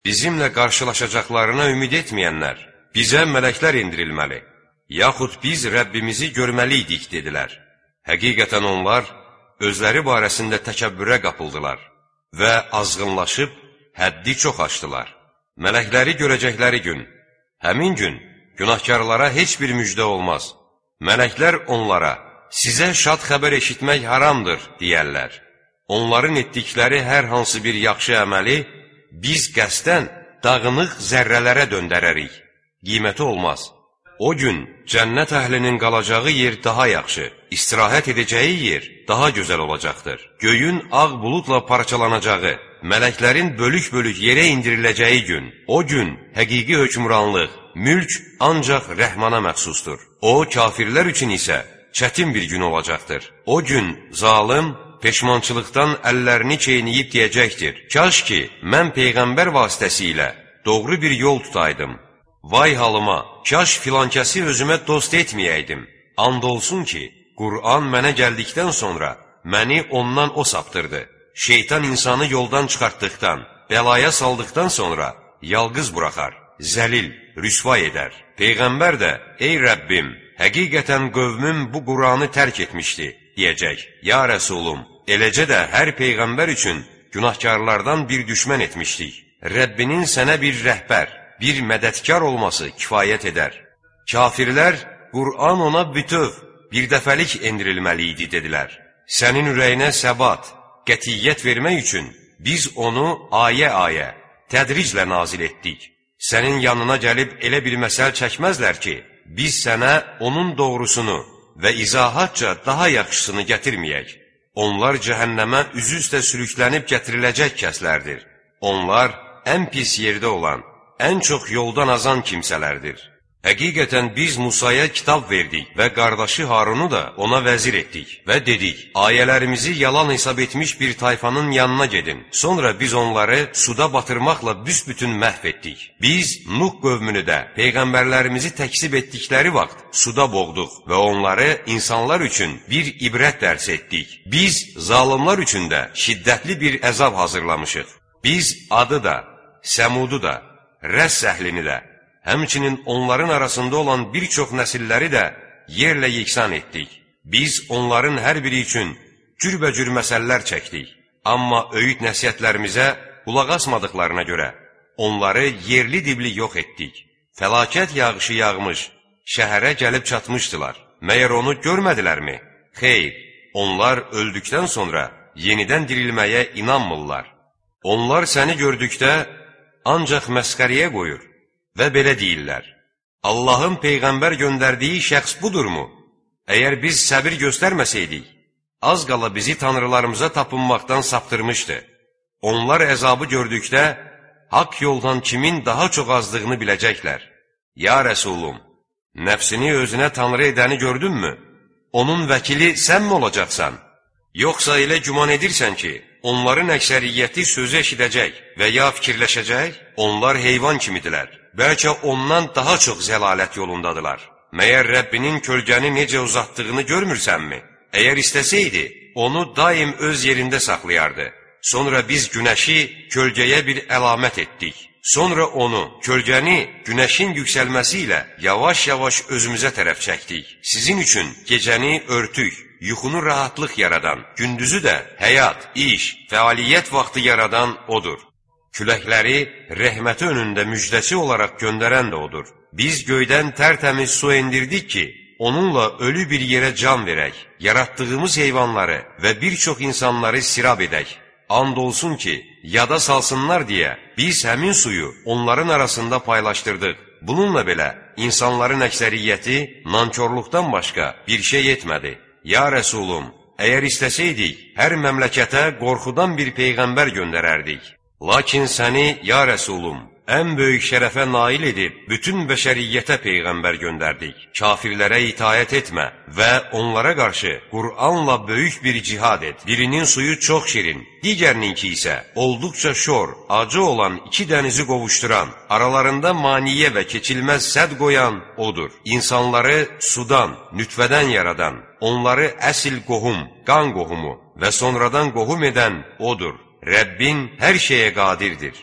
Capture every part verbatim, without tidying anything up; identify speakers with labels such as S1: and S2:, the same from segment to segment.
S1: Bizimlə qarşılaşacaqlarına ümid etməyənlər, bizə mələklər indirilməli, yaxud biz Rəbbimizi görməliydik, dedilər. Həqiqətən onlar özləri barəsində təkəbbürə qapıldılar və azğınlaşıb həddi çox aşdılar. Mələkləri görəcəkləri gün, həmin gün günahkarlara heç bir müjdə olmaz. Mələklər onlara, sizə şad xəbər eşitmək haramdır, deyərlər. Onların etdikləri hər hansı bir yaxşı əməli biz qəsdən dağınıq zərrələrə döndərərik. Qiyməti olmaz. O gün cənnət əhlinin qalacağı yer daha yaxşı, istirahət edəcəyi yer daha gözəl olacaqdır. Göyün ağ buludla parçalanacağı, mələklərin bölük-bölük yerə indiriləcəyi gün, o gün həqiqi hökmranlıq, mülk ancaq Rəhmana məxsusdur. O, kafirlər üçün isə çətin bir gün olacaqdır. O gün zalım peşmançılıqdan əllərini çeynəyib deyəcəkdir: kaş ki, mən Peyğəmbər vasitəsilə doğru bir yol tutaydım. Vay halıma, kaş filankəsi özümə dost etməyəydim. And olsun ki, Qur'an mənə gəldikdən sonra məni ondan o saptırdı. Şeytan insanı yoldan çıxartdıqdan, bəlaya saldıqdan sonra yalqız buraxar, zəlil, rüsvay edər. Peyğəmbər də, ey Rəbbim, həqiqətən qövmüm bu Qur'anı tərk etmişdi, deyəcək. Ya Rəsulum, eləcə də hər Peyğəmbər üçün günahkarlardan bir düşmən etmişdik. Rəbbinin sənə bir rəhbər, bir mədədkar olması kifayət edər. Kafirlər, Qur'an ona bütöv, bir dəfəlik endirilməli idi, dedilər. Sənin ürəyinə səbat, qətiyyət vermək üçün biz onu ayə-ayə, tədriclə nazil etdik. Sənin yanına gəlib elə bir məsəl çəkməzlər ki, biz sənə onun doğrusunu və izahatca daha yaxşısını gətirməyək. Onlar cəhənnəmə üzü üstə sürüklənib gətiriləcək kəslərdir. Onlar ən pis yerdə olan, ən çox yoldan azan kimsələrdir. Həqiqətən biz Musaya kitab verdik və qardaşı Harunu da ona vəzir etdik və dedik, ayələrimizi yalan hesab etmiş bir tayfanın yanına gedin. Sonra biz onları suda batırmaqla büsbütün məhv etdik. Biz Nuh qövmünü də Peyğəmbərlərimizi təksib etdikləri vaxt suda boğduq və onları insanlar üçün bir ibrət dərs etdik. Biz zalımlar üçün də şiddətli bir əzab hazırlamışıq. Biz adı da, Səmudu da, Rəss əhlini də, həmçinin onların arasında olan bir çox nəsilləri də yerlə yeksan etdik. Biz onların hər biri üçün cürbəcür məsələlər çəkdik. Amma öyüd nəsihətlərimizə qulaq asmadıqlarına görə onları yerli dibli yox etdik. Fəlakət yağışı yağmış, şəhərə gəlib çatmışdılar. Məyər onu görmədilərmi? Xeyr, onlar öldükdən sonra yenidən dirilməyə inanmırlar. Onlar səni gördükdə ancaq məsxəriyə qoyur və belə deyirlər: Allahın Peyğəmbər göndərdiyi şəxs budurmu? Əgər biz səbir göstərməsəydik, az qala bizi tanrılarımıza tapınmaqdan saptırmışdı. Onlar əzabı gördükdə, haqq yoldan kimin daha çox azdığını biləcəklər. Ya Rəsulum, nəfsini özünə tanrı edəni gördünmü? Onun vəkili sən mi olacaqsan? Yoxsa elə güman edirsən ki, onların əksəriyyəti sözü eşidəcək və ya fikirləşəcək? Onlar heyvan kimidilər. Bəlkə ondan daha çox zəlalət yolundadılar. Məyər Rəbbinin kölgəni necə uzatdığını görmürsənmi? Əgər istəsəydi, onu daim öz yerində saxlayardı. Sonra biz günəşi kölgəyə bir əlamət etdik. Sonra onu, kölgəni günəşin yüksəlməsi ilə yavaş-yavaş özümüzə tərəf çəkdik. Sizin üçün gecəni örtük, yuxunu rahatlıq yaradan, gündüzü də həyat, iş, fəaliyyət vaxtı yaradan odur. Küləkləri rəhməti önündə müjdəsi olaraq göndərən də odur. Biz göydən tərtəmiz su endirdik ki, onunla ölü bir yerə can verək, yaratdığımız heyvanları və bir çox insanları sirab edək. And olsun ki, yada salsınlar deyə biz həmin suyu onların arasında paylaşdırdıq. Bununla belə insanların əksəriyyəti nankorluqdan başqa bir şey etmədi. Ya Rəsulum, əgər istəsəydik, hər məmləkətə qorxudan bir peyğəmbər göndərərdik. Lakin səni, ya Rəsulum, ən böyük şərəfə nail edib, bütün bəşəriyyətə peyğəmbər göndərdik. Kafirlərə itayət etmə və onlara qarşı Qur'anla böyük bir cihad et. Birinin suyu çox şirin, digərininki isə olduqca şor, acı olan iki dənizi qovuşduran, aralarında maniyə və keçilməz sədd qoyan odur. İnsanları sudan, nütvədən yaradan, onları əsil qohum, qan qohumu və sonradan qohum edən odur. Rəbbin hər şeyə qadirdir.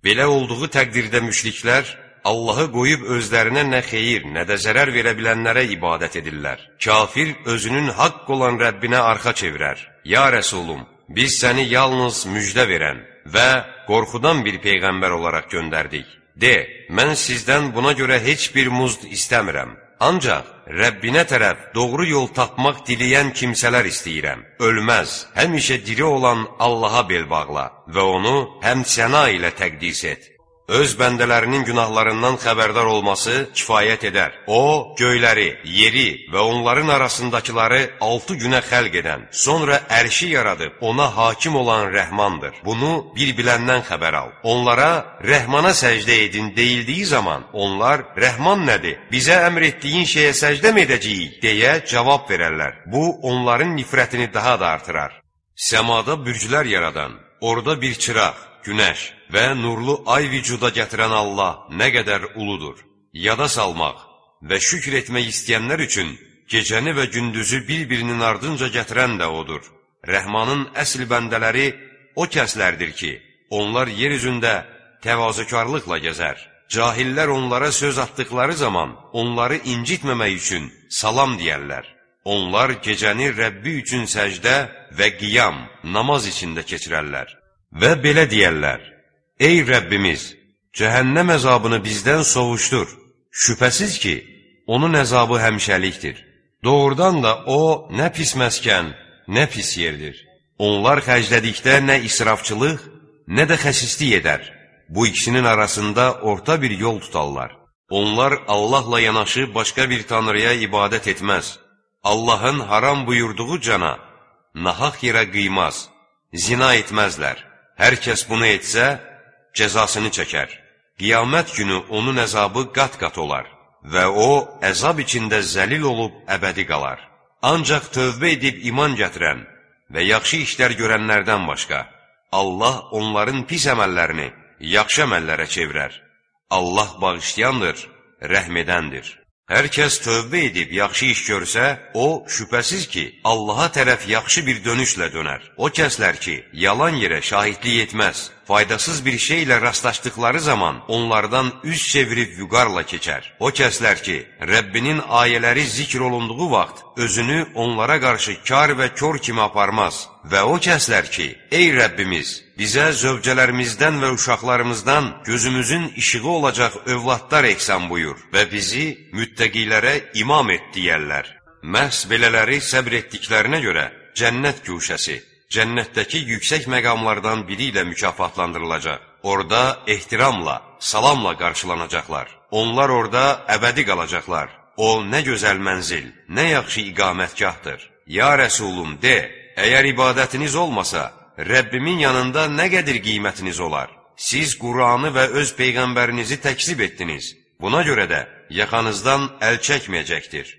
S1: Belə olduğu təqdirdə müşriklər Allahı qoyub özlərinə nə xeyir, nə də zərər verə bilənlərə ibadət edirlər. Kafir özünün haqq olan Rəbbinə arxa çevirər. Ya Rəsulum, biz səni yalnız müjdə verən və qorxudan bir peyğəmbər olaraq göndərdik. De, mən sizdən buna görə heç bir muzd istəmirəm. Ancaq Rəbbinə tərəf doğru yol tapmaq diləyən kimsələr istəyirəm. Ölməz, həmişə diri olan Allaha bel bağla və onu həmd-səna ilə təqdis et. Öz bəndələrinin günahlarından xəbərdar olması kifayət edər. O, göyləri, yeri və onların arasındakıları altı günə xəlq edən, sonra ərşi yaradıb ona hakim olan Rəhmandır. Bunu bir biləndən xəbər al. Onlara Rəhmana səcdə edin deyildiyi zaman, onlar Rəhman nədir, bizə əmr etdiyin şeyə səcdə mi edəcəyik, deyə cavab verərlər. Bu, onların nifrətini daha da artırar. Səmada bürclər yaradan, orada bir çıraq, günəş və nurlu ay vücuda gətirən Allah nə qədər uludur. Yada salmaq və şükür etmək istəyənlər üçün gecəni və gündüzü bir-birinin ardınca gətirən də odur. Rəhmanın əsl bəndələri o kəslərdir ki, onlar yer üzündə təvazökarlıqla gəzər. Cahillər onlara söz atdıqları zaman onları incitməmək üçün salam deyərlər. Onlar gecəni Rəbbi üçün səcdə və qiyam, namaz içində keçirərlər. Və belə deyərlər: Ey Rəbbimiz, cəhənnəm əzabını bizdən sovuşdur. Şübhəsiz ki, onun əzabı həmişəlikdir. Doğrudan da o, nə pis məskən, nə pis yerdir. Onlar xərclədikdə nə israfçılıq, nə də xəsislik edər. Bu ikisinin arasında orta bir yol tutarlar. Onlar Allahla yanaşı başqa bir tanrıya ibadət etməz. Allahın haram buyurduğu cana nahaq yerə qıymaz, zina etməzlər. Hər kəs bunu etsə, cəzasını çəkər. Qiyamət günü onun əzabı qat-qat olar və o, əzab içində zəlil olub əbədi qalar. Ancaq tövbə edib iman gətirən və yaxşı işlər görənlərdən başqa, Allah onların pis əməllərini yaxşı əməllərə çevirər. Allah bağışlayandır, rəhm edəndir. Hər kəs tövbə edib yaxşı iş görsə, o, şübhəsiz ki, Allaha tərəf yaxşı bir dönüşlə dönər. O kəslər ki, yalan yerə şahidlik etməz, faydasız bir şeylə rastlaşdıqları zaman onlardan üz çevirib vüqarla keçər. O kəslər ki, Rəbbinin ayələri zikr olunduğu vaxt özünü onlara qarşı kar və kör kimi aparmaz. Və o kəslər ki, ey Rəbbimiz, bizə zövcələrimizdən və uşaqlarımızdan gözümüzün işığı olacaq övladlar eksən buyur və bizi müttəqilərə imam et deyərlər. Məhz belələri səbr etdiklərinə görə cənnət güşəsi, cənnətdəki yüksək məqamlardan biri ilə mükafatlandırılacaq. Orada ehtiramla, salamla qarşılanacaqlar. Onlar orada əbədi qalacaqlar. O, nə gözəl mənzil, nə yaxşı iqamətgahdır. Ya Rəsulum, de, əgər ibadətiniz olmasa, Rəbbimin yanında nə qədir qiymətiniz olar? Siz Qur'anı və öz Peyğəmbərinizi təkzib etdiniz. Buna görə də yaxanızdan əl çəkməyəcəkdir.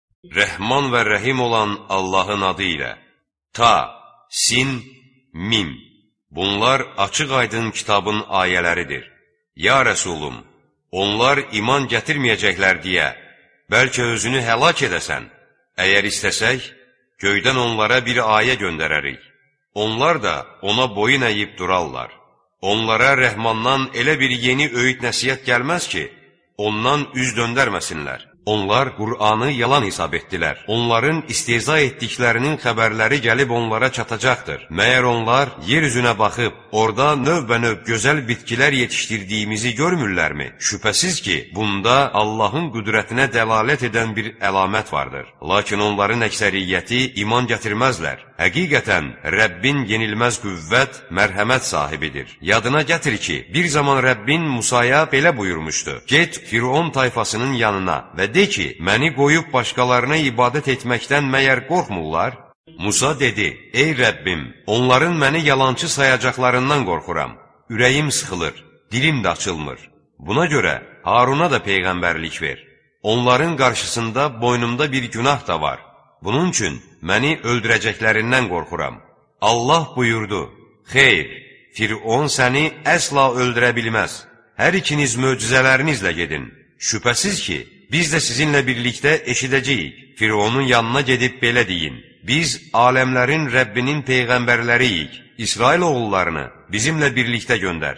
S1: Rəhman və Rəhim olan Allahın adı ilə. Ta, Sin, Mim. Bunlar açıq-aydın kitabın ayələridir. Ya Rəsulum, onlar iman gətirməyəcəklər deyə, bəlkə özünü həlak edəsən. Əgər istəsək, göydən onlara bir ayə göndərərik. Onlar da ona boyun əyib durarlar. Onlara Rəhmandan elə bir yeni öyüd nəsihət gəlməz ki, ondan üz döndərməsinlər. Onlar Qur'anı yalan hesab etdilər. Onların istehza etdiklərinin xəbərləri gəlib onlara çatacaqdır. Məyər onlar yer üzünə baxıb, orada növbə-növ gözəl bitkilər yetişdirdiyimizi görmürlərmi? Şübhəsiz ki, bunda Allahın qüdrətinə dəlalət edən bir əlamət vardır. Lakin onların əksəriyyəti iman gətirməzlər. Həqiqətən, Rəbbin yenilməz qüvvət, mərhəmət sahibidir. Yadına gətir ki, bir zaman Rəbbin Musaya belə buyurmuşdu: Get Firon tayfasının yanına və de ki, məni qoyub başqalarına ibadət etməkdən məyər qorxmurlar? Musa dedi: Ey Rəbbim, onların məni yalançı sayacaqlarından qorxuram. Ürəyim sıxılır, dilim də açılmır. Buna görə Haruna da peyğəmbərlik ver. Onların qarşısında boynumda bir günah da var. Bunun üçün məni öldürəcəklərindən qorxuram. Allah buyurdu: Xeyr, Firon səni əsla öldürə bilməz. Hər ikiniz möcüzələrinizlə gedin. Şübhəsiz ki, biz də sizinlə birlikdə eşidəcəyik. Fironun yanına gedib belə deyin: Biz aləmlərin Rəbbinin peyğəmbərləriyik. İsrail oğullarını bizimlə birlikdə göndər.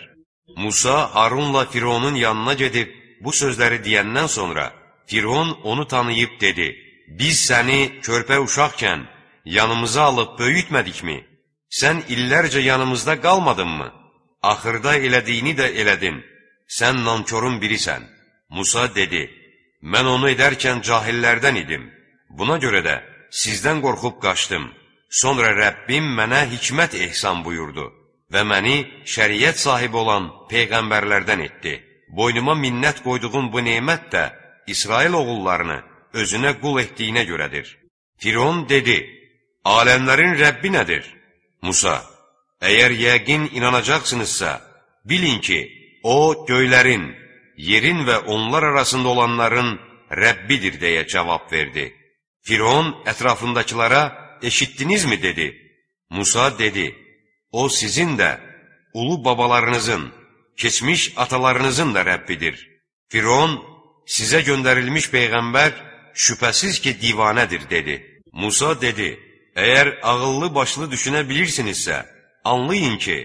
S1: Musa Harunla Fironun yanına gedib bu sözləri deyəndən sonra Firon onu tanıyıb dedi: Biz səni körpə uşaqkən yanımıza alıb böyütmədikmi? Sən illərcə yanımızda qalmadınmı? Axırda elədiyini də elədin. Sən nankorun birisən. Musa dedi: Mən onu edərkən cahillərdən idim. Buna görə də sizdən qorxub qaçdım. Sonra Rəbbim mənə hikmət ehsan buyurdu və məni şəriət sahibi olan peyğəmbərlərdən etdi. Boynuma minnət qoyduğum bu nemət də İsrail oğullarını özünə qul etdiyinə görədir. Firon dedi: Aləmlərin Rəbbi nədir? Musa: Əgər yəqin inanacaqsınızsa, bilin ki, o göylərin, yerin və onlar arasında olanların Rəbbidir deyə cavab verdi. Firon ətrafındakılara eşitdinizmi dedi. Musa dedi: O sizin də, ulu babalarınızın, keçmiş atalarınızın da Rəbbidir. Firon: Sizə göndərilmiş peyğəmbər şübhəsiz ki divanədir dedi. Musa dedi: Əgər ağıllı başlı düşünə bilirsinizsə, anlayın ki,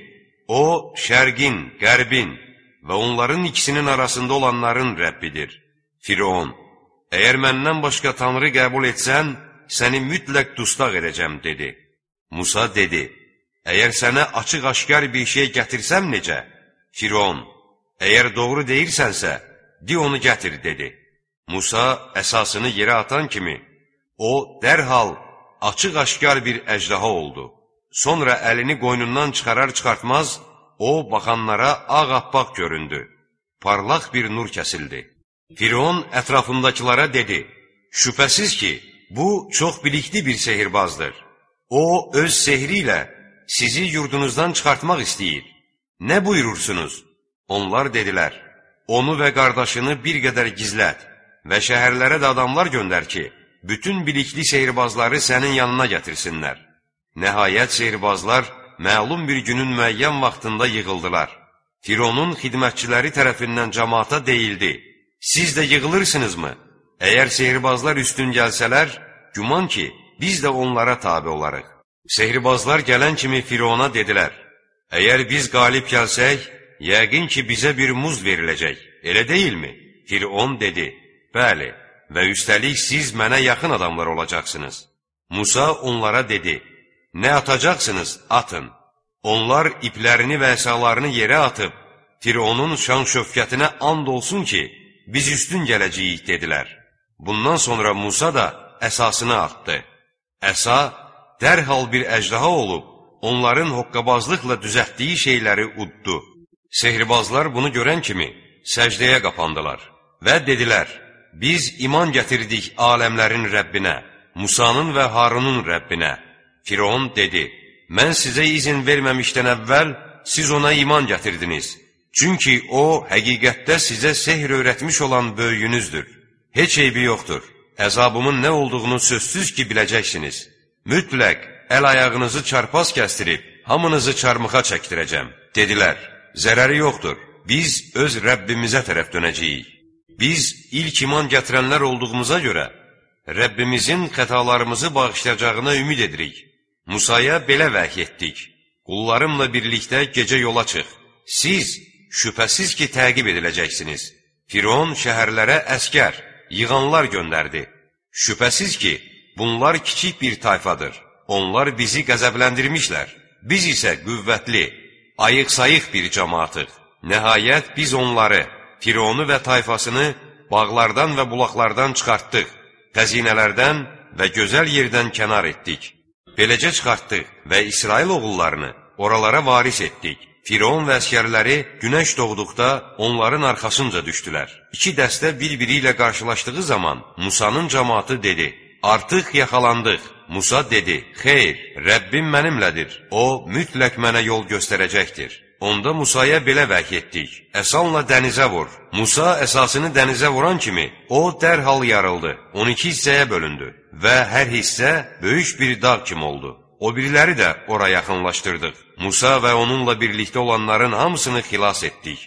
S1: o şərqin, qərbin və onların ikisinin arasında olanların Rəbbidir. Firon: Əgər məndən başqa tanrı qəbul etsən, səni mütləq dustaq edəcəm dedi. Musa dedi: Əgər sənə açıq-aşkar bir şey gətirsəm necə? Firon: Əgər doğru deyirsənsə, di onu gətir dedi. Musa əsasını yerə atan kimi, o dərhal açıq-aşkar bir əjdaha oldu. Sonra əlini qoynundan çıxarar-çıxartmaz, o baxanlara ağappaq göründü. Parlaq bir nur kəsildi. Firon ətrafındakılara dedi: Şübhəsiz ki, bu çox bilikli bir sehirbazdır. O öz sehri ilə sizi yurdunuzdan çıxartmaq istəyir. Nə buyurursunuz? Onlar dedilər: Onu və qardaşını bir qədər gizlət və şəhərlərə də adamlar göndər ki, bütün bilikli sehirbazları sənin yanına gətirsinlər. Nəhayət sehirbazlar məlum bir günün müəyyən vaxtında yığıldılar. Fironun xidmətçiləri tərəfindən cəmaata deyildi: Siz də yığılırsınızmı? Əgər sehirbazlar üstün gəlsələr, güman ki, biz də onlara tabi olarıq. Sehirbazlar gələn kimi Firona dedilər: Əgər biz qalib gəlsək, yəqin ki, bizə bir muz veriləcək, elə deyilmi? Firon dedi: Bəli, və üstəlik siz mənə yaxın adamlar olacaqsınız. Musa onlara dedi: Nə atacaqsınız, atın. Onlar iplərini və əsalarını yerə atıb, Fironun şan-şövkətinə and olsun ki, biz üstün gələcəyik, dedilər. Bundan sonra Musa da əsasını atdı. Əsa dərhal bir əjdaha olub, onların hoqqabazlıqla düzəltdiyi şeyləri uddu. Sehirbazlar bunu görən kimi səcdəyə qapandılar və dedilər: Biz iman gətirdik aləmlərin Rəbbinə, Musanın və Harunun Rəbbinə. Firon dedi: Mən sizə izin verməmişdən əvvəl siz ona iman gətirdiniz. Çünki o, həqiqətdə sizə sehr öyrətmiş olan böyüyünüzdür. Heç eybi yoxdur. Əzabımın nə olduğunu sözsüz ki biləcəksiniz. Mütləq əl-ayağınızı çarpaz kəstirib, hamınızı çarmıxa çəkdirəcəm. Dedilər: Zərəri yoxdur. Biz öz Rəbbimizə tərəf dönəcəyik. Biz ilk iman gətirənlər olduğumuza görə Rəbbimizin xətalarımızı bağışlayacağına ümid edirik. Musaya belə vəhy etdik: Qullarımla birlikdə gecə yola çıx. Siz şübhəsiz ki təqib ediləcəksiniz. Firon şəhərlərə əskər, yığanlar göndərdi. Şübhəsiz ki, bunlar kiçik bir tayfadır. Onlar bizi qəzəbləndirmişlər. Biz isə qüvvətli, ayıq-sayıq bir cəmaatıq. Nəhayət biz onları, Fironu və tayfasını bağlardan və bulaqlardan çıxartdıq, xəzinələrdən və gözəl yerdən kənar etdik. Beləcə çıxartdıq və İsrail oğullarını oralara varis etdik. Firon və əskərləri günəş doğduqda onların arxasınca düşdülər. İki dəstə bir-biri ilə qarşılaşdığı zaman Musanın cəmaatı dedi: Artıq yaxalandıq. Musa dedi: Xeyr, Rəbbim mənimlədir. O, mütləq mənə yol göstərəcəkdir. Onda Musaya belə vəhy etdik: Əsanla dənizə vur. Musa əsasını dənizə vuran kimi, o dərhal yarıldı, on iki hissəyə bölündü və hər hissə böyük bir dağ kimi oldu. O biriləri də ora yaxınlaşdırdıq. Musa və onunla birlikdə olanların hamısını xilas etdik.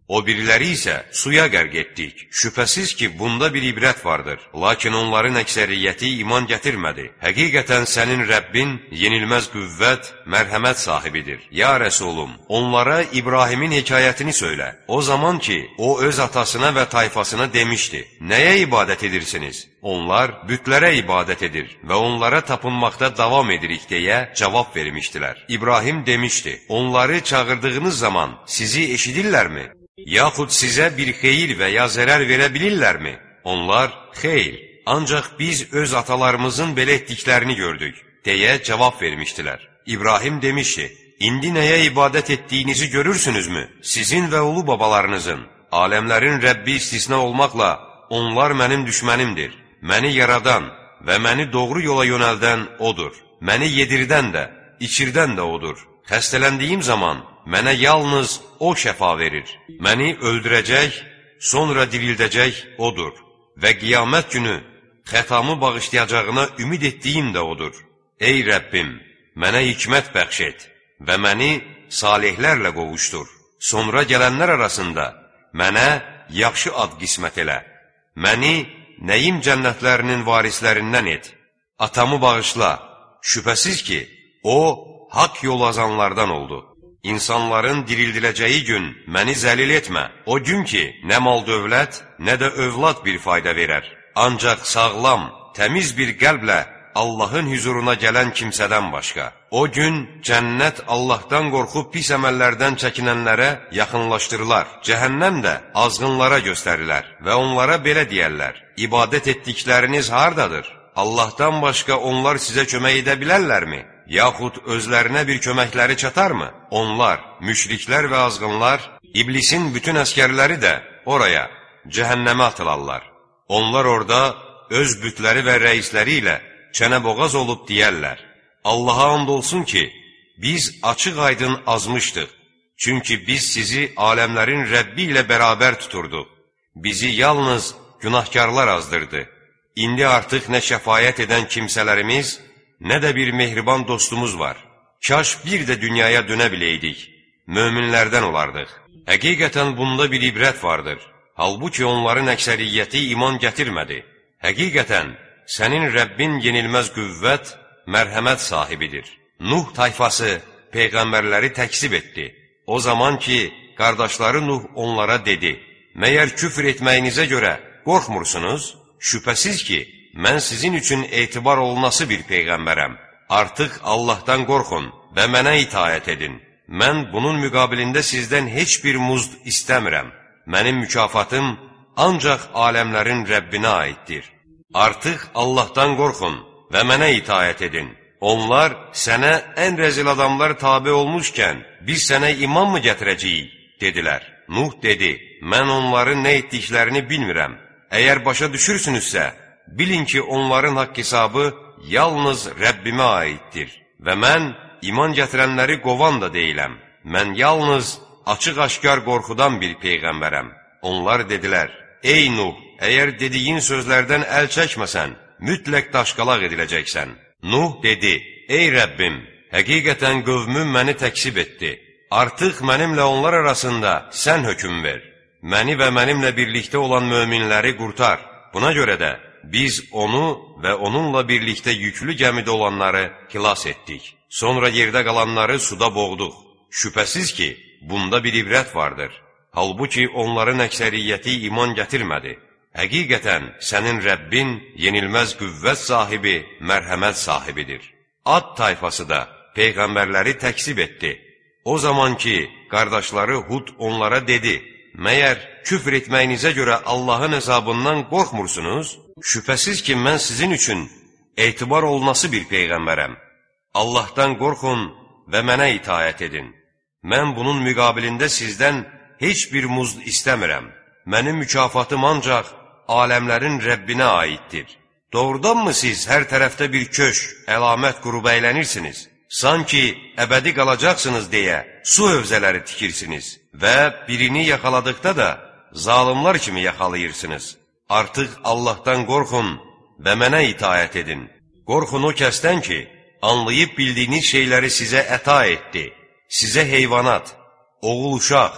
S1: O biriləri isə suya qərq etdik. Şübhəsiz ki, bunda bir ibrət vardır. Lakin onların əksəriyyəti iman gətirmədi. Həqiqətən sənin Rəbbin yenilməz qüvvət, mərhəmət sahibidir. Ya Rəsulum, onlara İbrahimin hekayətini söylə. O zaman ki, o öz atasına və tayfasına demişdi: Nəyə ibadət edirsiniz? Onlar bütlərə ibadət edir və onlara tapınmaqda davam edirik deyə cavab vermişdilər. İbrahim demişdi: Onları çağırdığınız zaman sizi eşidirlərmi? Yaxud sizə bir xeyir və ya zərər verə bilirlərmi? Onlar, xeyr, ancaq biz öz atalarımızın belə etdiklərini gördük, deyə cavab vermişdilər. İbrahim demişdi: İndi nəyə ibadət etdiyinizi görürsünüzmü? Sizin və ulu babalarınızın, aləmlərin Rəbbi istisna olmaqla, onlar mənim düşmənimdir. Məni yaradan və məni doğru yola yönəldən O'dur. Məni yedirdən də, içirdən də O'dur. Xəstələndiyim zaman mənə yalnız O şəfa verir. Məni öldürəcək, sonra dirildəcək O'dur. Və qiyamət günü xətamı bağışlayacağına ümid etdiyim də O'dur. Ey Rəbbim, mənə hikmət bəxş et və məni salihlərlə qovuşdur. Sonra gələnlər arasında mənə yaxşı ad qismət elə. Məni nəyim cənnətlərinin varislərindən et. Atamı bağışla. Şübhəsiz ki, o, haqq yol azanlardan oldu. İnsanların dirildiləcəyi gün məni zəlil etmə. O gün ki, nə mal dövlət, nə də övlad bir fayda verər. Ancaq sağlam, təmiz bir qəlblə Allahın hüzuruna gələn kimsədən başqa. O gün cənnət Allahdan qorxub pis əməllərdən çəkinənlərə yaxınlaşdırılar. Cəhənnəm də azğınlara göstərilər və onlara belə deyərlər: İbadət etdikləriniz hardadır? Allahdan başqa onlar sizə kömək edə bilərlərmi? Yaxud özlərinə bir köməkləri çatarmı? Onlar, müşriklər və azğınlar, iblisin bütün əskərləri də oraya, cəhənnəmə atılarlar. Onlar orada öz bütləri və rəisləri ilə çənəboğaz olub deyərlər: Allaha and olsun ki, biz açıq aydın azmışdıq. Çünki biz sizi aləmlərin Rəbbi ilə bərabər tuturduq. Bizi yalnız günahkarlar azdırdı. İndi artıq nə şəfayət edən kimsələrimiz, nə də bir mehriban dostumuz var. Kaş bir də dünyaya dönə biləydik, möminlərdən olardıq. Həqiqətən bunda bir ibrət vardır. Halbuki onların əksəriyyəti iman gətirmədi. Həqiqətən sənin Rəbbin yenilməz qüvvət, mərhəmət sahibidir. Nuh tayfası peyğəmbərləri təksib etdi. O zaman ki, qardaşları Nuh onlara dedi: Məyər küfr etməyinizə görə qorxmursunuz? Şübhəsiz ki, mən sizin üçün etibar olunası bir peyğəmbərəm. Artıq Allahdan qorxun və mənə itaət edin. Mən bunun müqabilində sizdən heç bir muzd istəmirəm. Mənim mükafatım ancaq aləmlərin Rəbbinə aiddir. Artıq Allahdan qorxun və mənə itaət edin. Onlar sənə ən rəzil adamlar tabe olmuşkən, biz sənə iman mı gətirəcəyik? Dedilər. Nuh dedi: Mən onların nə etdiklərini bilmirəm. Əgər başa düşürsünüzsə, bilin ki, onların haqq hesabı yalnız Rəbbimə aiddir. Və mən iman gətirənləri qovan da deyiləm. Mən yalnız açıq-aşkar qorxudan bir peyğəmbərəm. Onlar dedilər: Ey Nuh, əgər dediyin sözlərdən əl çəkməsən, mütləq daşqalaq ediləcəksən. Nuh dedi: Ey Rəbbim, həqiqətən qövmüm məni təksib etdi. Artıq mənimlə onlar arasında sən hökm ver. Məni və mənimlə birlikdə olan möminləri qurtar. Buna görə də biz onu və onunla birlikdə yüklü gəmidə olanları xilas etdik. Sonra yerdə qalanları suda boğduq. Şübhəsiz ki, bunda bir ibrət vardır. Halbuki onların əksəriyyəti iman gətirmədi. Həqiqətən sənin Rəbbin yenilməz qüvvət sahibi, mərhəmət sahibidir. Ad tayfası da peyğəmbərləri təksib etdi. O zaman ki, qardaşları Hud onlara dedi: Məyər küfr etməyinizə görə Allahın əzabından qorxmursunuz? Şübhəsiz ki, mən sizin üçün etibar olunası bir peyğəmbərəm. Allahdan qorxun və mənə itaət edin. Mən bunun müqabilində sizdən heç bir muzd istəmirəm. Mənim mükafatım ancaq aləmlərin Rəbbinə aiddir. Doğrudanmı siz hər tərəfdə bir köşk, əlamət qurub əylənirsiniz? Sanki əbədi qalacaqsınız deyə su hövzələri tikirsiniz və birini yaxaladıqda da zalimlar kimi yaxalayırsınız. Artıq Allahdan qorxun və mənə itaət edin. Qorxun o kəsdən ki, anlayıb bildiyiniz şeyləri sizə əta etdi. Sizə heyvanat, oğul uşaq,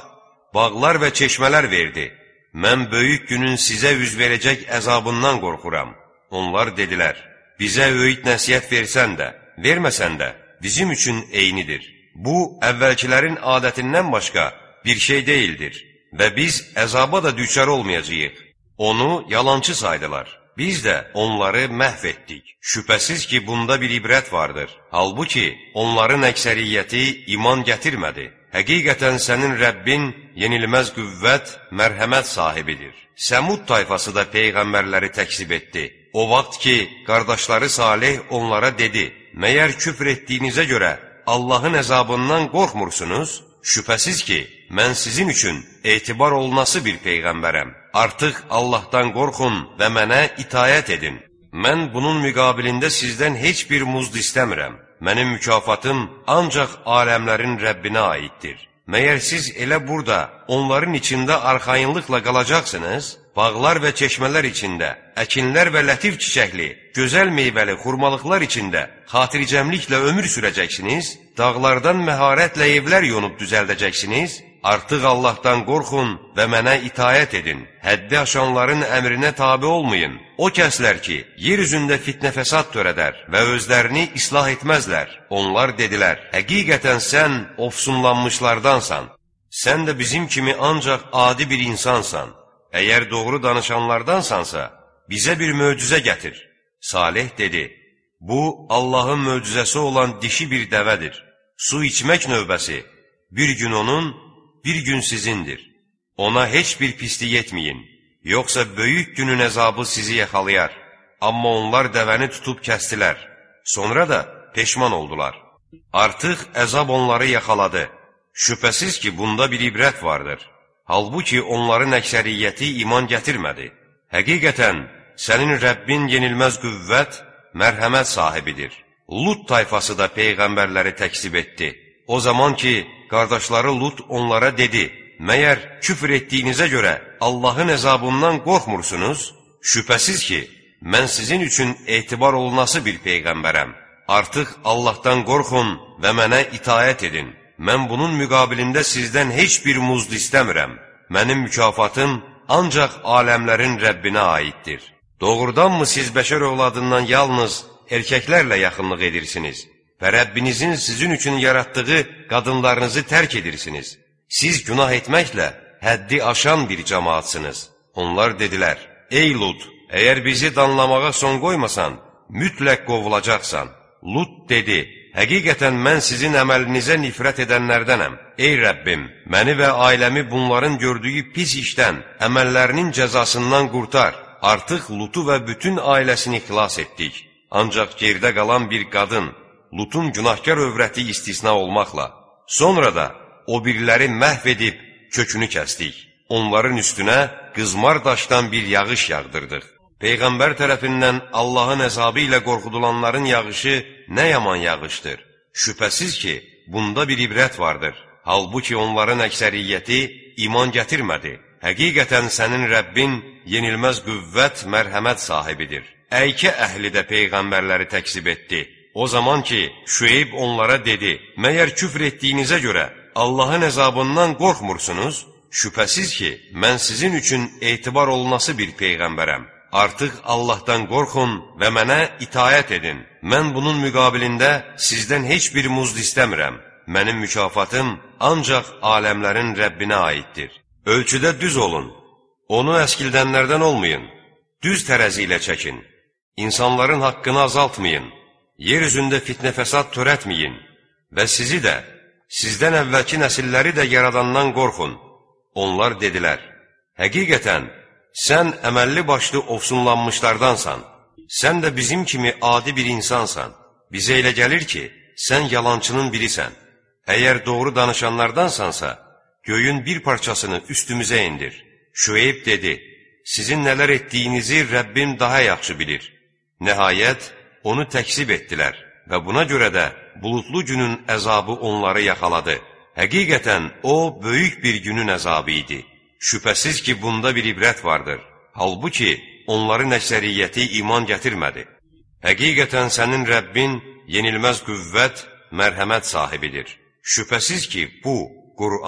S1: bağlar və çeşmələr verdi. Mən böyük günün sizə üz verəcək əzabından qorxuram. Onlar dedilər, bizə öyüd nəsihət versən də, verməsən də bizim üçün eynidir. Bu, əvvəlkilərin adətindən başqa bir şey deyildir və biz əzaba da düçar olmayacağıq. Onu yalancı saydılar. Biz də onları məhv etdik. Şübhəsiz ki, bunda bir ibrət vardır. Halbuki, onların əksəriyyəti iman gətirmədi. Həqiqətən sənin Rəbbin yenilməz qüvvət, mərhəmət sahibidir. Səmud tayfası da peyğəmbərləri təkzib etdi. O vaxt ki, qardaşları Salih onlara dedi, məyər küfr etdiyinizə görə Allahın əzabından qorxmursunuz? Şübhəsiz ki, mən sizin üçün etibar olunası bir peyğəmbərəm. Artıq Allahdan qorxun və mənə itayət edin. Mən bunun müqabilində sizdən heç bir muzd istəmirəm. Mənim mükafatım ancaq aləmlərin Rəbbinə aiddir. Məyər siz elə burada onların içində arxayınlıqla qalacaqsınız? Bağlar və çeşmələr içində, əkinlər və lətif çiçəkli, gözəl meyvəli xurmalıqlar içində xatircəmliklə ömür sürəcəksiniz? Dağlardan məharətlə evlər yonub düzəldəcəksiniz? Artıq Allahdan qorxun və mənə itayət edin. Həddi aşanların əmrinə tabi olmayın. O kəslər ki, yer üzündə fitnə fəsad törədər və özlərini islah etməzlər. Onlar dedilər, həqiqətən sən ofsunlanmışlardansan. Sən də bizim kimi ancaq adi bir insansan. Əgər doğru danışanlardansansa, bizə bir möcüzə gətir. Salih dedi, bu, Allahın möcüzəsi olan dişi bir dəvədir. Su içmək növbəsi, bir gün onun, bir gün sizindir. Ona heç bir pislik etməyin, yoxsa böyük günün əzabı sizi yaxalayar. Amma onlar dəvəni tutub kəstilər, sonra da peşman oldular. Artıq əzab onları yaxaladı. Şübhəsiz ki, bunda bir ibrət vardır. Halbuki onların əksəriyyəti iman gətirmədi. Həqiqətən, sənin Rəbbin yenilməz qüvvət, mərhəmət sahibidir. Lut tayfası da peyğəmbərləri təkzib etdi. O zaman ki, qardaşları Lut onlara dedi, məyər küfr etdiyinizə görə Allahın əzabından qorxmursunuz? Şübhəsiz ki, mən sizin üçün etibar olunası bir peyğəmbərəm. Artıq Allahdan qorxun və mənə itayət edin. Mən bunun müqabilində sizdən heç bir muzd istəmirəm. Mənim mükafatım ancaq aləmlərin Rəbbinə aiddir. Doğrudanmı siz bəşər övladından yalnız erkəklərlə yaxınlıq edirsiniz və Rəbbinizin sizin üçün yaratdığı qadınlarınızı tərk edirsiniz? Siz günah etməklə həddi aşan bir cəmaatsınız. Onlar dedilər, ey Lut, əgər bizi danlamağa son qoymasan, mütləq qovulacaqsan. Lut dedi, həqiqətən mən sizin əməlinizə nifrət edənlərdənəm. Ey Rəbbim, məni və ailəmi bunların gördüyü pis işdən, əməllərinin cəzasından qurtar. Artıq Lutu və bütün ailəsini xilas etdik. Ancaq gerdə qalan bir qadın, Lutun günahkar övrəti istisna olmaqla. Sonra da o biriləri məhv edib kökünü kəsdik. Onların üstünə qızmar daşdan bir yağış yağdırdıq. Peyğəmbər tərəfindən Allahın əzabı ilə qorxudulanların yağışı nə yaman yağışdır. Şübhəsiz ki, bunda bir ibrət vardır. Halbuki onların əksəriyyəti iman gətirmədi. Həqiqətən sənin Rəbbin yenilməz qüvvət, mərhəmət sahibidir. Əykə əhli də peyğəmbərləri təkzib etdi. O zaman ki, Şüeyb onlara dedi, məyər küfr etdiyinizə görə Allahın əzabından qorxmursunuz? Şübhəsiz ki, mən sizin üçün etibar olunası bir peyğəmbərəm. Artıq Allahdan qorxun və mənə itayət edin. Mən bunun müqabilində sizdən heç bir muzd istəmirəm. Mənim mükafatım ancaq aləmlərin Rəbbinə aiddir. Ölçüdə düz olun. Onu əskildənlərdən olmayın. Düz tərəzi ilə çəkin. İnsanların haqqını azaltmayın. Yer üzündə fitnə fəsad törətməyin. Və sizi də, sizdən əvvəlki nəsilləri də yaradandan qorxun. Onlar dedilər, həqiqətən, sən əməlli başlı ofsunlanmışlardansan. Sən də bizim kimi adi bir insansan. Bizə elə gəlir ki, sən yalançının birisən. Əgər doğru danışanlardansansa, göyün bir parçasını üstümüzə indir. Şüeyb dedi, sizin nələr etdiyinizi Rəbbim daha yaxşı bilir. Nəhayət, onu təksib etdilər və buna görə də bulutlu günün əzabı onları yaxaladı. Həqiqətən, o, böyük bir günün əzabı idi. Şübhəsiz ki, bunda bir ibrət vardır. Halbuki, onların əksəriyyəti iman gətirmədi. Həqiqətən, sənin Rəbbin yenilməz qüvvət, mərhəmət sahibidir. Şübhəsiz ki, bu, Qur'an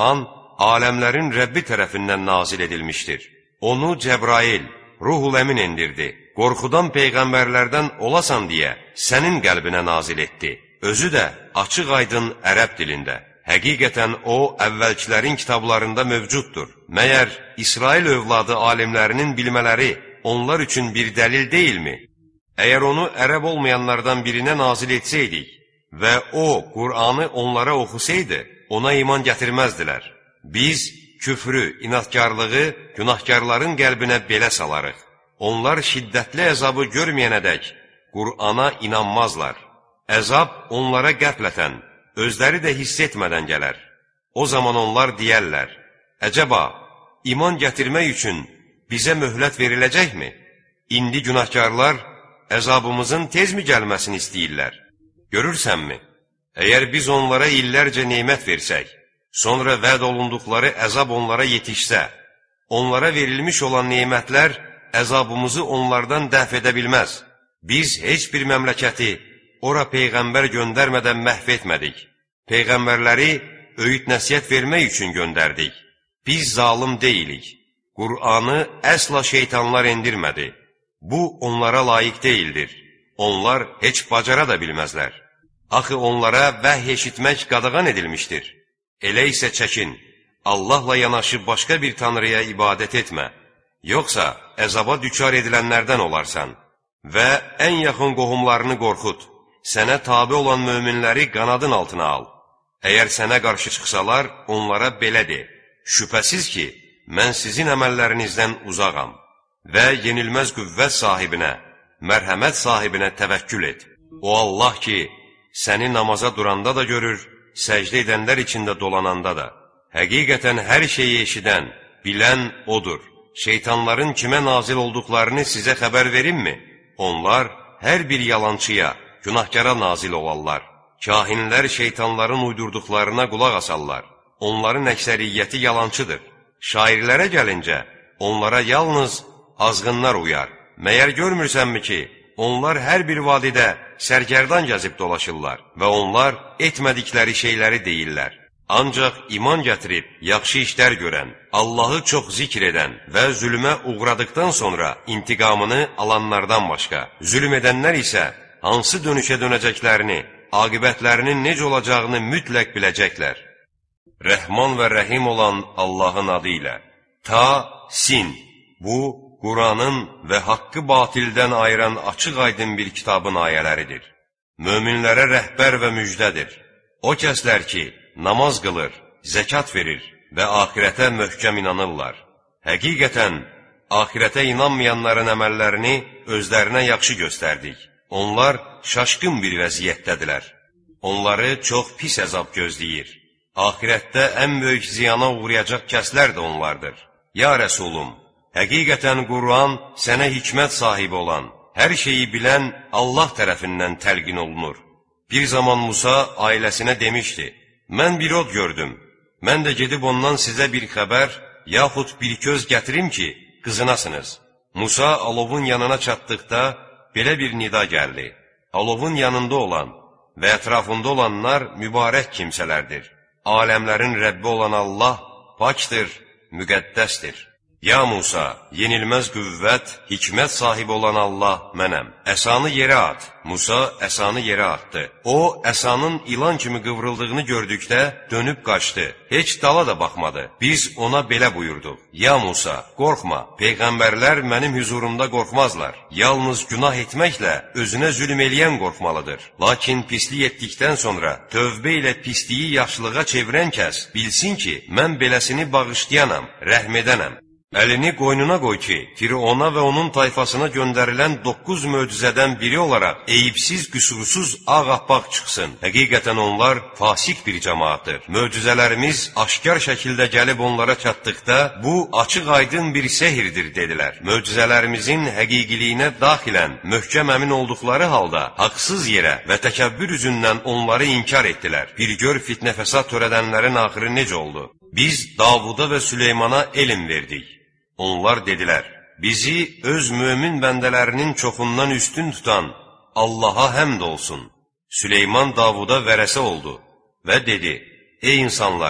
S1: aləmlərin Rəbbi tərəfindən nazil edilmişdir. Onu Cəbrail, Ruhul Əmin indirdi. Qorxudan peyğəmbərlərdən olasan deyə sənin qəlbinə nazil etdi. Özü də açıq aydın ərəb dilində. Həqiqətən o, əvvəlkilərin kitablarında mövcuddur. Məyər İsrail övladı alimlərinin bilmələri onlar üçün bir dəlil deyilmi? Əgər onu ərəb olmayanlardan birinə nazil etsəydik və o, Qur'anı onlara oxusaydı, ona iman gətirməzdilər. Biz küfrü, inatkarlığı günahkarların qəlbinə belə salarıq. Onlar şiddətli əzabı görməyənədək Qur'ana inanmazlar. Əzab onlara qəflətən, özləri də hiss etmədən gələr. O zaman onlar deyərlər, əcəba, iman gətirmək üçün bizə möhlət veriləcəkmi? İndi günahkarlar əzabımızın tezmi gəlməsini istəyirlər? Görürsənmi? Əgər biz onlara illərcə nemət versək, sonra vəd olunduqları əzab onlara yetişsə, onlara verilmiş olan nemətlər əzabımızı onlardan dəf edə bilməz. Biz heç bir məmləkəti ora peyğəmbər göndərmədən məhv etmədik. Peyğəmbərləri öyüd nəsihət vermək üçün göndərdik. Biz zalım deyilik. Qur'anı əsla şeytanlar endirmədi. Bu, onlara layiq deyildir. Onlar heç bacara da bilməzlər. Axı onlara vəhy eşitmək qadağan edilmişdir. Elə isə çəkin, Allahla yanaşı başqa bir tanrıya ibadət etmə. Yoxsa əzaba düçar edilənlərdən olarsan və ən yaxın qohumlarını qorxut. Sənə tabi olan möminləri qanadın altına al. Əgər sənə qarşı çıxsalar, onlara belə de. Şübhəsiz ki, mən sizin əməllərinizdən uzağam və yenilməz qüvvət sahibinə, mərhəmət sahibinə təvəkkül et. O Allah ki, səni namaza duranda da görür, səcdə edənlər içində dolananda da. Həqiqətən hər şeyi eşidən, bilən odur. Şeytanların kimə nazil olduqlarını sizə xəbər verimmi? Onlar hər bir yalancıya, günahkara nazil olarlar. Kahinlər şeytanların uydurduqlarına qulaq asarlar. Onların əksəriyyəti yalancıdır. Şairlərə gəlincə, onlara yalnız azğınlar uyar. Məyər görmürsənmi ki, onlar hər bir vadidə sərgərdan gəzib dolaşırlar və onlar etmədikləri şeyləri deyirlər. Ancaq iman gətirib, yaxşı işlər görən, Allahı çox zikr edən və zülmə uğradıqdan sonra intiqamını alanlardan başqa, zülm edənlər isə hansı dönüşə dönəcəklərini, aqibətlərinin necə olacağını mütləq biləcəklər. Rəhman və Rəhim olan Allahın adı ilə. Ta-sin. Bu, Quranın və haqqı batildən ayıran açıq aydın bir kitabın ayələridir. Möminlərə rəhbər və müjdədir. O kəslər ki, namaz qılır, zəkat verir və axirətə möhkəm inanırlar. Həqiqətən, axirətə inanmayanların əməllərini özlərinə yaxşı göstərdik. Onlar şaşqın bir vəziyyətdədirlər. Onları çox pis əzab gözləyir. Axirətdə ən böyük ziyana uğrayacaq kəslər də onlardır. Ya Rəsulum, həqiqətən Quran sənə hikmət sahibi olan, hər şeyi bilən Allah tərəfindən təlqin olunur. Bir zaman Musa ailəsinə demişdi, mən bir od gördüm, mən də gedib ondan sizə bir xəbər, yaxud bir köz gətirim ki, qızınasınız. Musa alovun yanına çatdıqda belə bir nida gəldi. Alovun yanında olan və ətrafında olanlar mübarək kimsələrdir. Aləmlərin Rəbbi olan Allah pakdır, müqəddəsdir. Ya Musa, yenilməz qüvvət, hikmət sahibi olan Allah mənəm. Əsanı yerə at. Musa əsanı yerə atdı. O, əsanın ilan kimi qıvrıldığını gördükdə dönüb qaçdı. Heç dala da baxmadı. Biz ona belə buyurduq. Ya Musa, qorxma. Peyğəmbərlər mənim hüzurumda qorxmazlar. Yalnız günah etməklə özünə zülm eləyən qorxmalıdır. Lakin pislik etdikdən sonra tövbə ilə pisliyi yaxşılığa çevirən kəs bilsin ki, mən beləsini bağışlayanam, rəhm edənəm. Əlini qoynuna qoy ki, Firona və onun tayfasına göndərilən doqquz möcüzədən biri olaraq eyibsiz, qüsursuz, ağappaq çıxsın. Həqiqətən onlar fasik bir cəmaatdır. Möcüzələrimiz aşkar şəkildə gəlib onlara çatdıqda, bu açıq aydın bir sehirdir, dedilər. Möcüzələrimizin həqiqiliyinə daxilən, möhkəm əmin olduqları halda, haqsız yerə və təkəbbür üzündən onları inkar etdilər. Bir gör fitnə fəsad törədənlərin axırı necə oldu? Biz Davuda və Süleymana elm verdik. Onlar dedilər, bizi öz mömin bəndələrinin çoxundan üstün tutan Allaha həmd olsun. Süleyman Davuda vərəsə oldu və dedi, ey insanlar,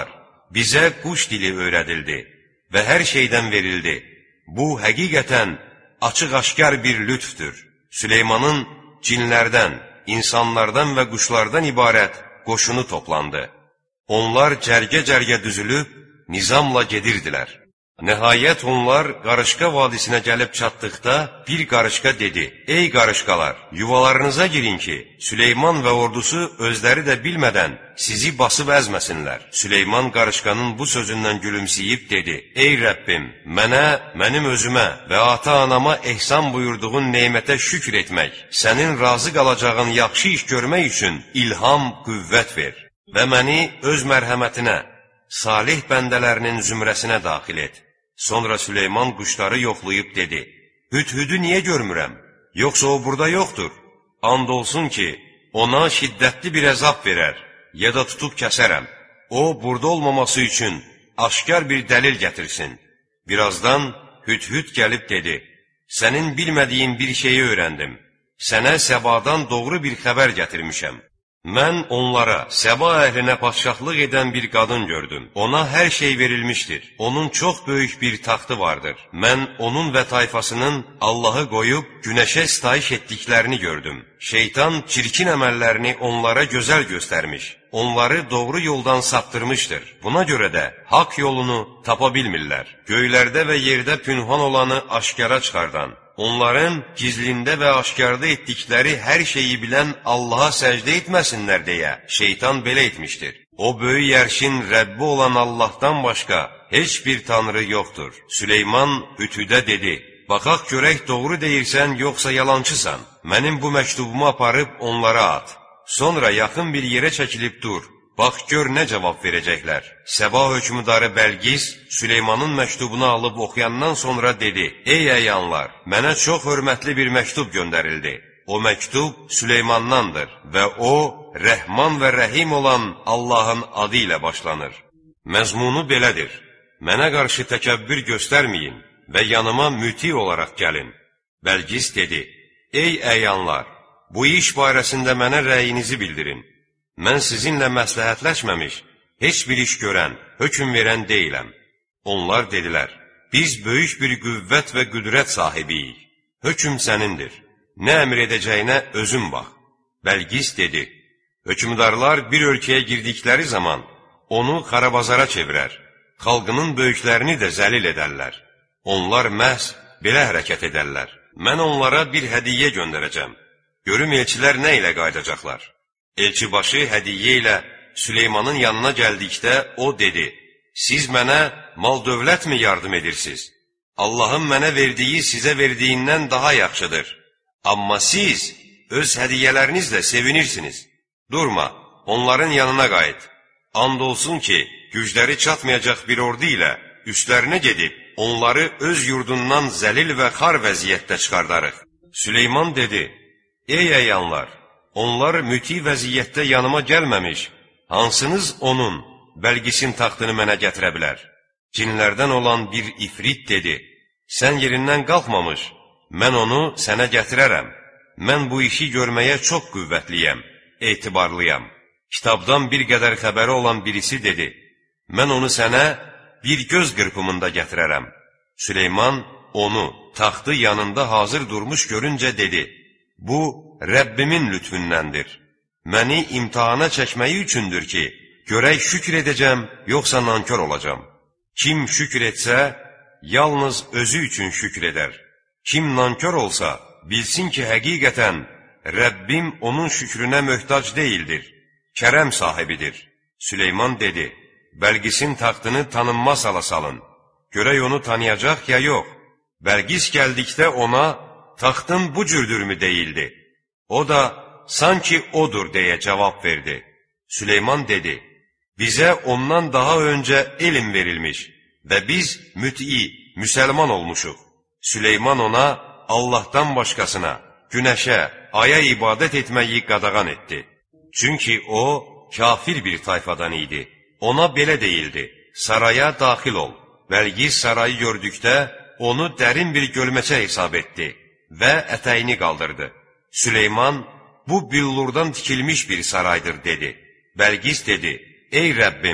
S1: bizə quş dili öyrədildi və hər şeydən verildi. Bu, həqiqətən açıq-aşkar bir lütfdür. Süleymanın cinlərdən, insanlardan və quşlardan ibarət qoşunu toplandı. Onlar cərgə-cərgə düzülüb, nizamla gedirdilər. Nəhayət onlar qarışqa vadisinə gəlib çatdıqda bir qarışqa dedi: Ey qarışqalar, yuvalarınıza girin ki, Süleyman və ordusu özləri də bilmədən sizi basıb əzməsinlər. Süleyman qarışqanın bu sözündən gülümsəyib dedi: Ey Rəbbim, mənə, mənim özümə və ata-anama ehsan buyurduğun nemətə şükür etmək, sənin razı qalacağın yaxşı iş görmək üçün ilham, qüvvət ver və məni öz mərhəmətinə, salih bəndələrinin zümrəsinə daxil et. Sonra Süleyman quşları yoxlayıb dedi: Hüdhüdü niyə görmürəm? Yoxsa o burada yoxdur? And olsun ki, ona şiddətli bir əzab verər, ya da tutub kəsərəm. O, burada olmaması üçün aşkar bir dəlil gətirsin. Birazdan Hüdhüd gəlib dedi: Sənin bilmədiyin bir şeyi öyrəndim. Sənə Səbadan doğru bir xəbər gətirmişəm. Mən onlara, Səba əhlinə padşahlıq edən bir qadın gördüm. Ona hər şey verilmişdir. Onun çox böyük bir taxtı vardır. Mən onun və tayfasının Allahı qoyub günəşə sitayiş etdiklərini gördüm. Şeytan çirkin əməllərini onlara gözəl göstərmiş. Onları doğru yoldan saptırmışdır. Buna görə də haqq yolunu tapa bilmirlər. Göylərdə və yerdə pünhan olanı aşkara çıxardan, onların gizlində və aşkarda etdikləri hər şeyi bilən Allaha səcdə etməsinlər deyə şeytan belə etmişdir. O böyük yərşin Rəbbi olan Allahdan başqa heç bir tanrı yoxdur. Süleyman Hüdhüdə dedi: Baxaq görək doğru deyirsən yoxsa yalançısan. Mənim bu məktubumu aparıb onlara at. Sonra yaxın bir yerə çəkilib dur. Bax gör nə cavab verəcəklər. Səba hökmdarı Bəlqis Süleymanın məktubunu alıb oxuyandan sonra dedi: Ey əyanlar, mənə çox hörmətli bir məktub göndərildi. O məktub Süleymandandır və o, Rəhman və Rəhim olan Allahın adı ilə başlanır. Məzmunu belədir: Mənə qarşı təkəbbür göstərməyin və yanıma müti olaraq gəlin. Bəlqis dedi: Ey əyanlar, bu iş barəsində mənə rəyinizi bildirin. Mən sizinlə məsləhətləşməmiş, heç bir iş görən, hökm verən deyiləm. Onlar dedilər: Biz böyük bir qüvvət və qüdrət sahibiyik. Hökm sənindir. Nə əmr edəcəyinə özün bax. Bəlqis dedi: Hökmdarlar bir ölkəyə girdikləri zaman onu xarabazara çevirər, xalqının böyüklərini də zəlil edərlər. Onlar məhz belə hərəkət edərlər. Mən onlara bir hədiyyə göndərəcəm. Görüm elçilər nə ilə qayıdacaqlar. Elçibaşı hədiyyə ilə Süleymanın yanına gəldikdə o dedi: Siz mənə mal-dövlətmi yardım edirsiniz? Allahın mənə verdiyi sizə verdiyindən daha yaxşıdır. Amma siz öz hədiyyələrinizlə sevinirsiniz. Durma, onların yanına qayıt. And olsun ki, gücləri çatmayacaq bir ordu ilə üstlərinə gedib, onları öz yurdundan zəlil və xar vəziyyətdə çıxardarıq. Süleyman dedi: Ey əyanlar! Onlar müti vəziyyətdə yanıma gəlməmiş, hansınız onun, Bəlqisin taxtını mənə gətirə bilər? Cinlərdən olan bir ifrit dedi: Sən yerindən qalxmamış, mən onu sənə gətirərəm. Mən bu işi görməyə çox qüvvətliyəm, etibarlıyam. Kitabdan bir qədər xəbəri olan birisi dedi: Mən onu sənə bir göz qırpımında gətirərəm. Süleyman onu, taxtı yanında hazır durmuş görüncə dedi: Bu, Rəbbimin lütfündəndir. Məni imtihana çəkməyi üçündür ki, görək şükür edəcəm, yoxsa nankör olacam. Kim şükür etsə, yalnız özü üçün şükür edər. Kim nankör olsa, bilsin ki, həqiqətən Rəbbim onun şükrünə möhtac deyildir, kərəm sahibidir. Süleyman dedi: Bəlqisin taxtını tanınmaz hala salın. Görək onu tanıyacaq ya yox. Bəlqis gəldikdə ona, taxtın bu cürdürmü deyildi. O da, sanki odur deyə cavab verdi. Süleyman dedi: Bizə ondan daha öncə elm verilmiş və biz müt'i, müsəlman olmuşuq. Süleyman ona, Allahdan başqasına, günəşə, aya ibadət etməyi qadağan etdi. Çünki o, kafir bir tayfadan idi. Ona belə deyildi: Saraya daxil ol. Bəlqis sarayı gördükdə, onu dərin bir gölməçə hesab etdi və ətəyini qaldırdı. Süleyman, bu billurdan tikilmiş bir saraydır, dedi. Bəlqis dedi: Ey Rəbbim,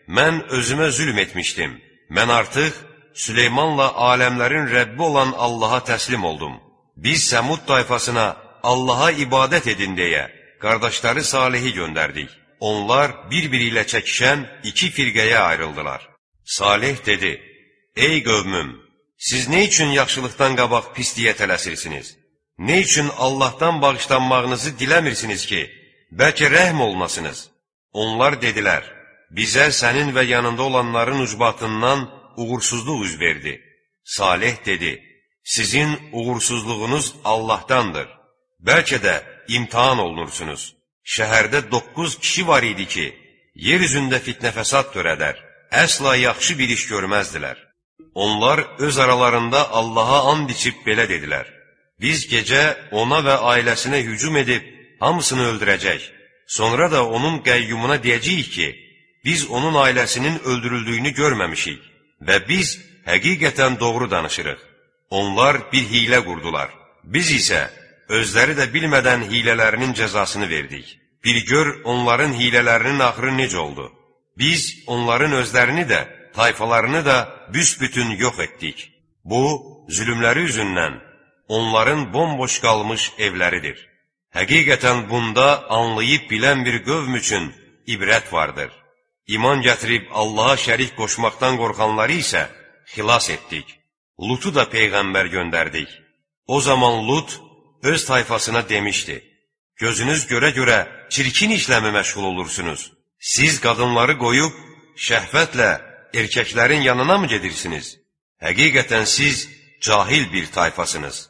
S1: mən özümə zülm etmişdim. Mən artıq Süleymanla aləmlərin Rəbbi olan Allaha təslim oldum. Biz Səmud tayfasına Allaha ibadət edin deyə qardaşları Salihi göndərdik. Onlar bir-biri ilə çəkişən iki firqəyə ayrıldılar. Salih dedi, ey qövmüm, siz nə üçün yaxşılıqdan qabaq pisliyə tələsirsiniz? Nə üçün Allahdan bağışlanmağınızı diləmirsiniz ki, bəlkə rəhm olunasınız? Onlar dedilər, bizə sənin və yanında olanların ucbatından uğursuzluq üz verdi. Salih dedi, sizin uğursuzluğunuz Allahdandır. Bəlkə də imtihan olunursunuz. Şəhərdə doqquz kişi var idi ki, yer üzündə fitnə fəsad törədər, əsla yaxşı bir iş görməzdilər. Onlar öz aralarında Allaha and içib belə dedilər, biz gecə ona və ailəsinə hücum edib, hamısını öldürəcək. Sonra da onun qəyyumuna deyəcəyik ki, biz onun ailəsinin öldürüldüyünü görməmişik və biz həqiqətən doğru danışırıq. Onlar bir hilə qurdular. Biz isə özləri də bilmədən hilələrinin cəzasını verdik. Bir gör onların hilələrinin axırı necə oldu. Biz onların özlərini də, tayfalarını da büsbütün yox etdik. Bu, zülümləri üzündən onların bomboş qalmış evləridir. Həqiqətən bunda anlayıb bilən bir qövm üçün ibrət vardır. İman gətirib Allaha şərik qoşmaqdan qorxanları isə xilas etdik. Lutu da Peyğəmbər göndərdik. O zaman Lut öz tayfasına demişdi, gözünüz görə-görə çirkin işləmi məşğul olursunuz. Siz qadınları qoyub şəhvətlə erkəklərin yanına mı gedirsiniz? Həqiqətən siz cahil bir tayfasınız.